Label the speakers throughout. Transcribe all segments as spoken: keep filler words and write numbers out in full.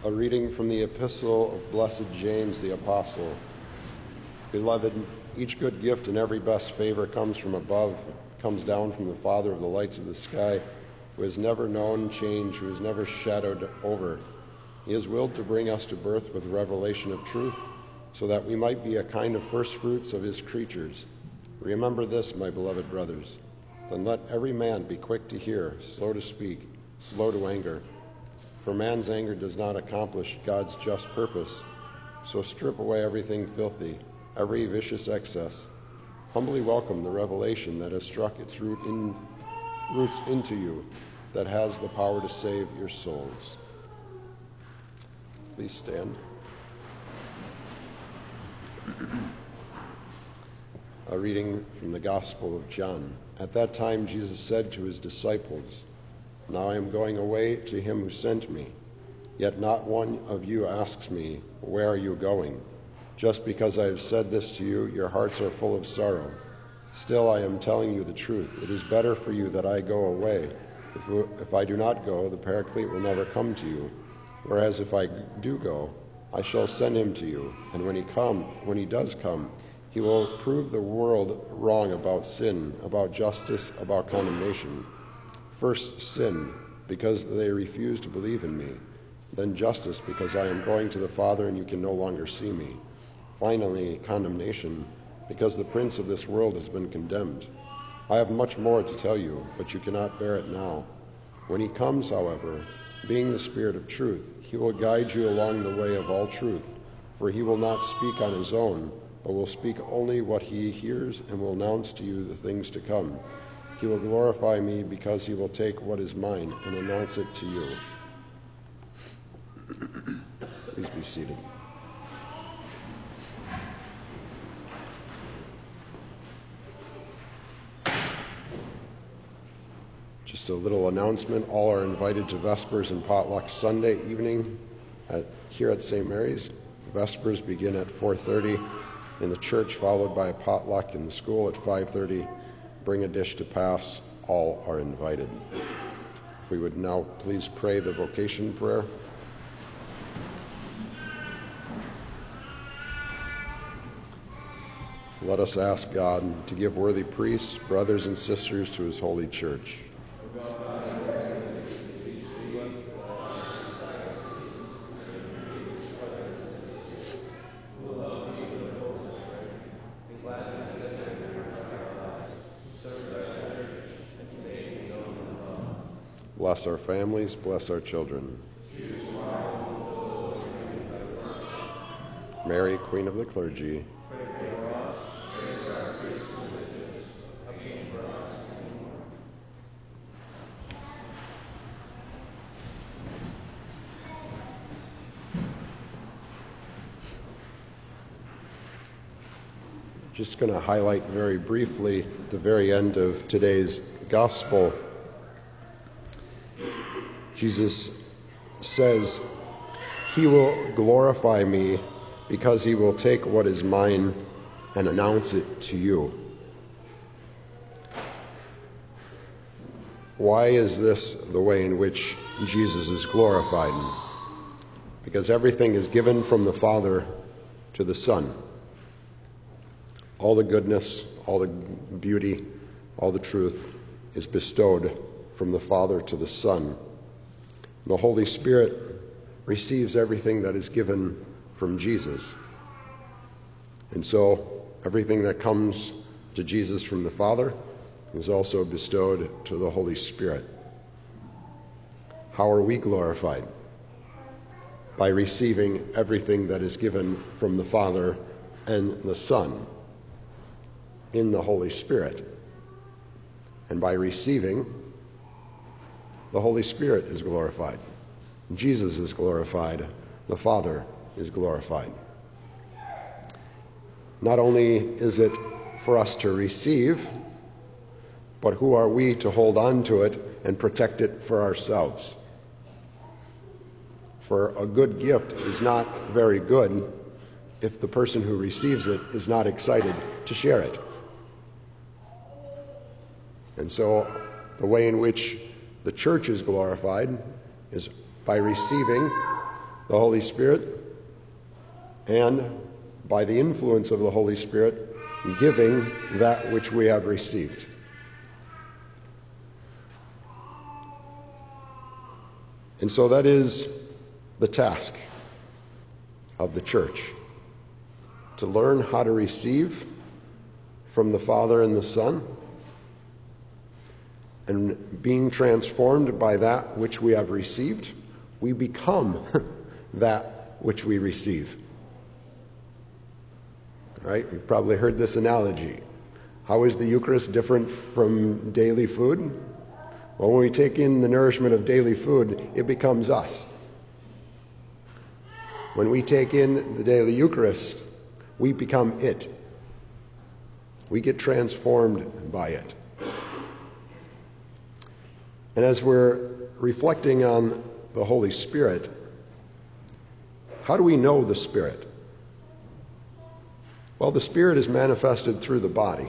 Speaker 1: A reading from the Epistle of Blessed James the Apostle. Beloved, each good gift and every best favor comes from above, comes down from the Father of the lights of the sky, who has never known change, who has never shadowed over. He has willed to bring us to birth with revelation of truth, so that we might be a kind of first fruits of his creatures. Remember this, my beloved brothers. Then let every man be quick to hear, slow to speak, slow to anger. For man's anger does not accomplish God's just purpose. So strip away everything filthy, every vicious excess. Humbly welcome the revelation that has struck its root in, roots into you, that has the power to save your souls. Please stand. A reading from the Gospel of John. At that time Jesus said to his disciples, "Now I am going away to him who sent me. Yet not one of you asks me, 'Where are you going?' Just because I have said this to you, your hearts are full of sorrow. Still I am telling you the truth. It is better for you that I go away. If, if I do not go, the Paraclete will never come to you. Whereas if I do go, I shall send him to you. And when he come, when he does come, he will prove the world wrong about sin, about justice, about condemnation. First sin, because they refuse to believe in me. Then justice, because I am going to the Father and you can no longer see me. Finally, condemnation, because the prince of this world has been condemned. I have much more to tell you, but you cannot bear it now. When he comes, however, being the Spirit of truth, he will guide you along the way of all truth, for he will not speak on his own, but will speak only what he hears and will announce to you the things to come. He will glorify me because he will take what is mine and announce it to you." Please be seated. Just a little announcement. All are invited to Vespers and Potluck Sunday evening at, here at Saint Mary's. Vespers begin at four thirty in the church, followed by a potluck in the school at five thirty. Bring a dish to pass. All are invited. If we would now please pray the vocation prayer. Let us ask God to give worthy priests, brothers and sisters to his holy church. Bless our families, bless our children. Mary, Queen of the Clergy. Just going to highlight very briefly at the very end of today's gospel. Jesus says, "He will glorify me because he will take what is mine and announce it to you." Why is this the way in which Jesus is glorified? Because everything is given from the Father to the Son. All the goodness, all the beauty, all the truth is bestowed from the Father to the Son. The Holy Spirit receives everything that is given from Jesus. And so everything that comes to Jesus from the Father is also bestowed to the Holy Spirit. How are we glorified? By receiving everything that is given from the Father and the Son in the Holy Spirit. And by receiving, the Holy Spirit is glorified. Jesus is glorified. The Father is glorified. Not only is it for us to receive, but who are we to hold on to it and protect it for ourselves? For a good gift is not very good if the person who receives it is not excited to share it. And so the way in which the church is glorified is by receiving the Holy Spirit, and by the influence of the Holy Spirit, giving that which we have received. And so that is the task of the church, to learn how to receive from the Father and the Son, and being transformed by that which we have received, we become that which we receive. Right? You've probably heard this analogy. How is the Eucharist different from daily food? Well, when we take in the nourishment of daily food, it becomes us. When we take in the daily Eucharist, we become it. We get transformed by it. And as we're reflecting on the Holy Spirit, how do we know the Spirit? Well, the Spirit is manifested through the body.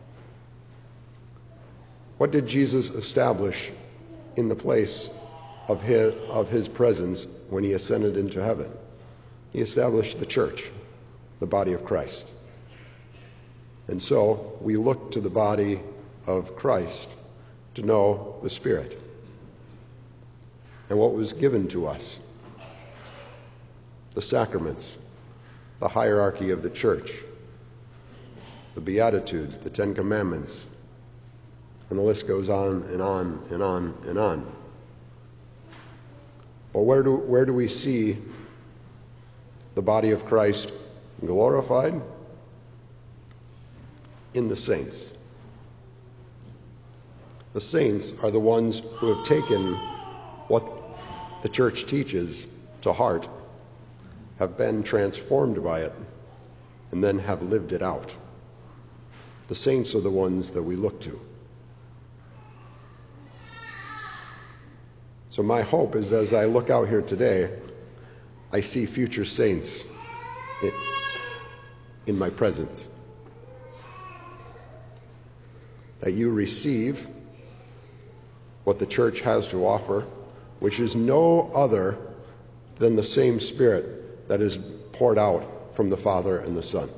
Speaker 1: What did Jesus establish in the place of his, of his presence when he ascended into heaven? He established the church, the body of Christ. And so we look to the body of Christ to know the Spirit and what was given to us, the sacraments, the hierarchy of the church, the Beatitudes, the Ten Commandments, and the list goes on and on and on and on. But where do, where do we see the body of Christ glorified? In the saints. The saints are the ones who have taken what the church teaches to heart, have been transformed by it, and then have lived it out. The saints are the ones that we look to. So my hope is, as I look out here today, I see future saints in, in my presence. That you receive what the church has to offer, which is no other than the same Spirit that is poured out from the Father and the Son.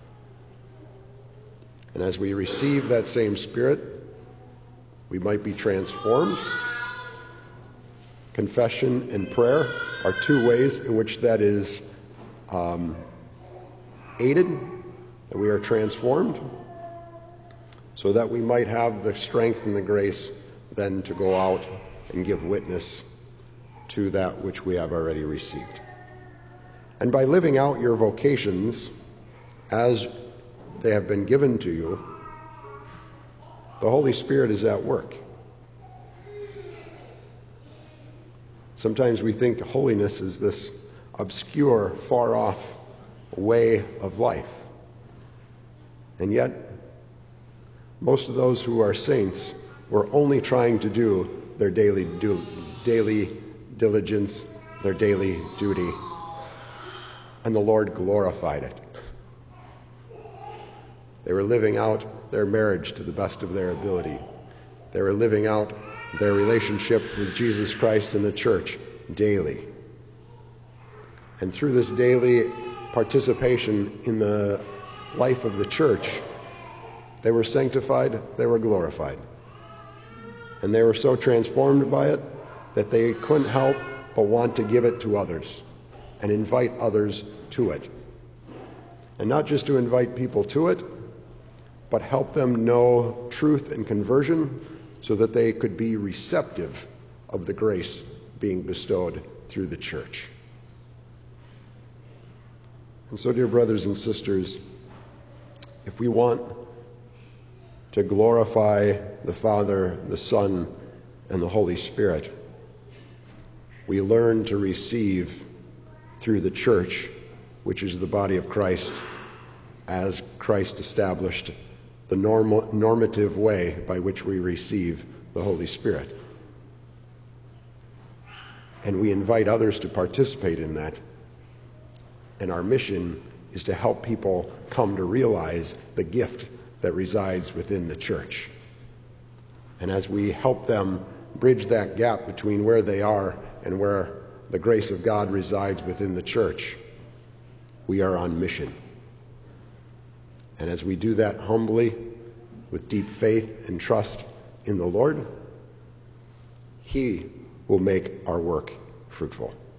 Speaker 1: And as we receive that same Spirit, we might be transformed. Confession and prayer are two ways in which that is um, aided, that we are transformed, so that we might have the strength and the grace then to go out and give witness to that which we have already received. And by living out your vocations as they have been given to you, the Holy Spirit is at work. Sometimes we think holiness is this obscure, far-off way of life. And yet, most of those who are saints were only trying to do their daily, do, daily diligence, their daily duty, and the Lord glorified it. They were living out their marriage to the best of their ability. They were living out their relationship with Jesus Christ and the church daily. And through this daily participation in the life of the church, they were sanctified, they were glorified. And they were so transformed by it that they couldn't help but want to give it to others and invite others to it. And not just to invite people to it, but help them know truth and conversion so that they could be receptive of the grace being bestowed through the church. And so, dear brothers and sisters, if we want to glorify the Father, the Son, and the Holy Spirit, we learn to receive through the church, which is the body of Christ, as Christ established the normal, normative way by which we receive the Holy Spirit. And we invite others to participate in that. And our mission is to help people come to realize the gift that resides within the church. And as we help them bridge that gap between where they are and where the grace of God resides within the church. We are on mission. And as we do that humbly, with deep faith and trust in the Lord, He will make our work fruitful.